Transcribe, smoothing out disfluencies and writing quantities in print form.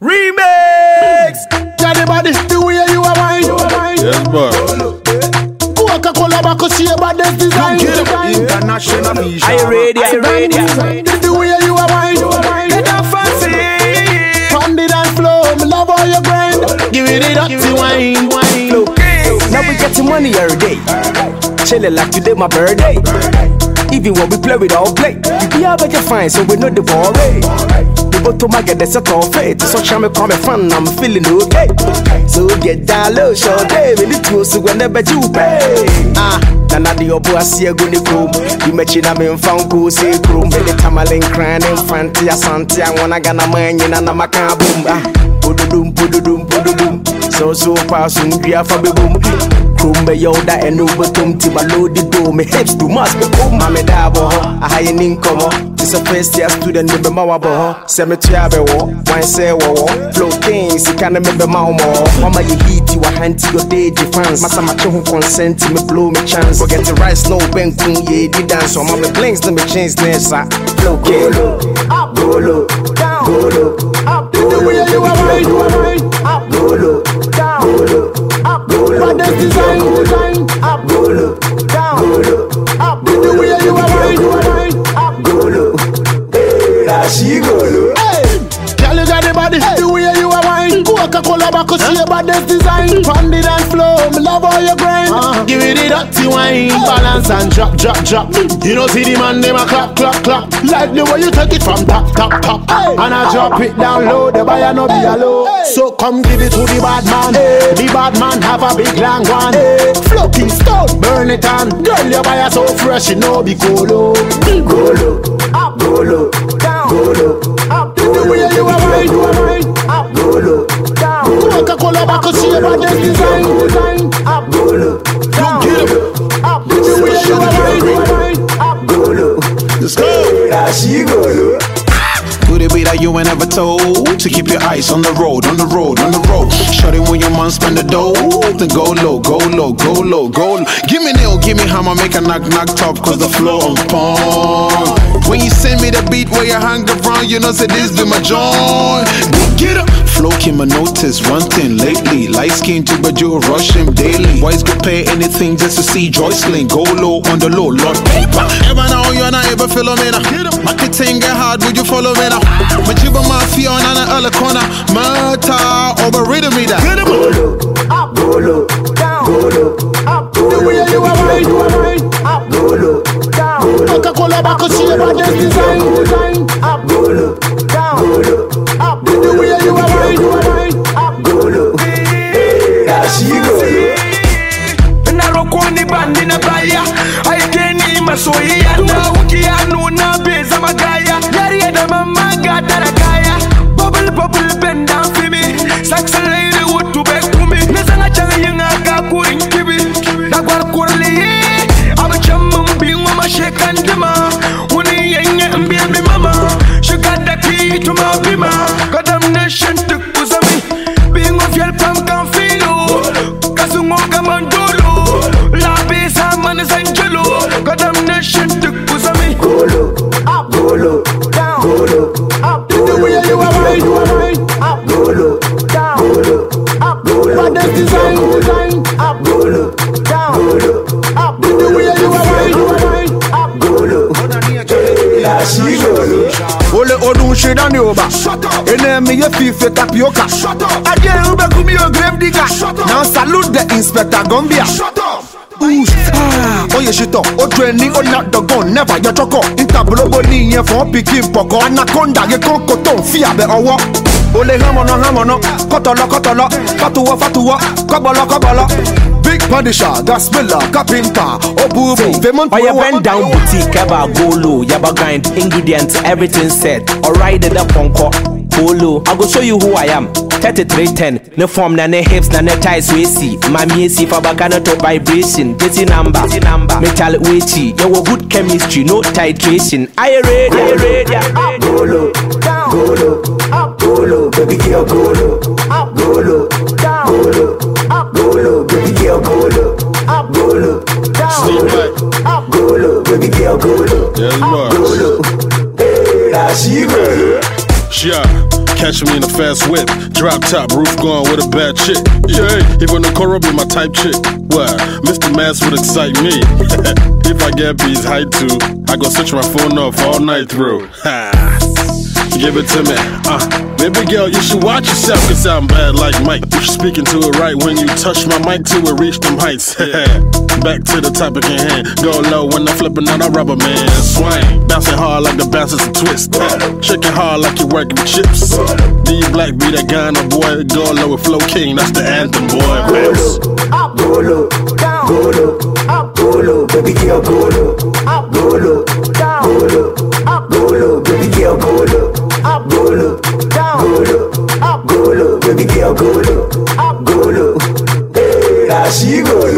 Remix. Anybody the way you are wine. Yes, boy. Coca-Cola back see about this design. International vision. Are you ready? Are you ready? The way you are wine. Get up fancy. From the dance floor, me love all your grind. Give it up to wine. Now we getting money every day. Chillin' like today my birthday. Even when we play, we don't play. We are better fine, so we know the ball rate. The bottom I get the set off fate. So charm come fun, I'm feeling okay. So get down low, short day. We need to so whenever you pay. Nana the obo see a guni room. You met in a man found go say room. Any tamalin crying in fancy asante. I wanna get a man in a namaka boom. Pududum. So pass on we are for the boom. Kumbe yoda and overtum to my loaded dome. Hips to must be boom. I'm a dabo. A high income. It's a first year student with the Mawabo. Cemetery Abewo. Wine say wo. Flow kings, you can't remember Maumo. Mama, you heat you a hand to your day defense. Masamacho who consent to me blow me chance. Forget the rice, no benkum, ye did dance. So mama blinks, let me change this. Flow king. Up, go low, down, go low, up, the way you are wine. Up, go low, down, go low, up, go low. What this design? Up, go low, down, go low, up, the way you are wine. Up, go low, She go low. Girl, you got the body, the way you are wine. Coca-Cola back see about this design. From the dance floor, me love all your grind. Give it dirty wine, balance and drop. You know see the man them a clap. Like the way you take it from top. And I drop it down low, the buyer no be alone. So come give it to the bad man. The bad man have a big long one. Floating stone, burn it on. Girl, your buyer so fresh, you know be colo. Go low, Up, go low, down, go low, up, the way you are wine. Up, go low, down. Coca-Cola back see about this design. Up, go low, down, up, the way you are wine. Up, go low. Let's go. She go low. Could it be that you ain't never told to keep your eyes on the road? Shut it when your man spend the dough. Then go low. Give me nail, give me hammer, make a knock top, cause the flow on point. When you send me the beat where you hang around, you know say this be my joint. Get up. Flow came a notice one thing lately. Light skin to but you rush him daily. Boys could pay anything just to see Joycelyn. Go low on the low, Lord paper. Ever now you're not able to follow me now. Marketing get hard, would you follow me now? Majiba Mafia on an other corner. Murta over rhythm me that. Go low, up, go low, down, go low, up, the way you are wine. Up, go low, down. Coca-Cola back see about this design. Up, go low, down, go low, up, the way you are wine. Up, go low. She go low. Narokoni bandi na baya. I can't even masoyi ya na uki ya nuna beza magaya. Yari ya da mama gata la gaya. Bubble bend down for me. Saxa lady would to back to me. Nesanga changa yenga kakurin kibi. Nagwar kurli. Aba chamum bingwa masheka ndima. Uni yenye mbibi mama. She got the key to my bima. Condemnation to kuzami. Bingwa fiel pam kan filo. Kasungo kamandolo. La besa man is angelo. Condemnation to kuzami. Go low, up, go low, down, go low, up, the way you are wine. Up, go low, down, go low, up, go low. what this design. Up, go low, down, go low, up, the way you are wine. Up, go low. She go low. Ole odun shida ni oba. Ene mi ye fife tapioca. Ade ube kumi yo grave digger. Now salute the inspector Gambia. Oye shito, o training o not the gun, never your choco. Intablobo ni yen for picking poko. Anaconda ye kon koton fi abe owo. Ole hamono, kotolo, fatuwa, kobolo. Big Punisher, gas miller, carpenter, obubu, Vermont. Oh, you bend down boutique, ever go low, yaba grind, ingredients, everything set. Alright, the ponko, go low. I go show you who I am. 3310, no form, na ne hips, na ne ties, we see. Mami, see for bacana to vibration. Busy number, metal weighty. You good chemistry, no titration. Are you ready? up, Go low, down, go low, up, go low, baby girl, go low, up, go low, down, go low, up, go low, baby girl, go low, up, go low, down, up, go low, baby girl, go low, Yes, go boy. low. She go low. Yeah, catch me in a fast whip, drop top, roof gone with a bad chick. Yeah, even the Cora be my type chick. What? Mr. Mass would excite me. If I get B's height too, I go switch my phone off all night through. Ha. Give it to me, baby girl, you should watch yourself, cause I'm bad like Mike. You should speak into it right when you touch my mic till it reach them heights. Back to the topic in hand. Go low when I'm flipping out a rubber man. Swing, bouncing hard like the bouncers a twist. Shaking hard like you're working with chips. D Black be that guy, no boy. Go low with Flow King, that's the anthem, boy. Bounce. Go low, go low, go low, baby girl, go low, go low, go low, go low, baby girl, go low. Go low, go low, go low, baby girl, go low, go low. Hey, now she go low.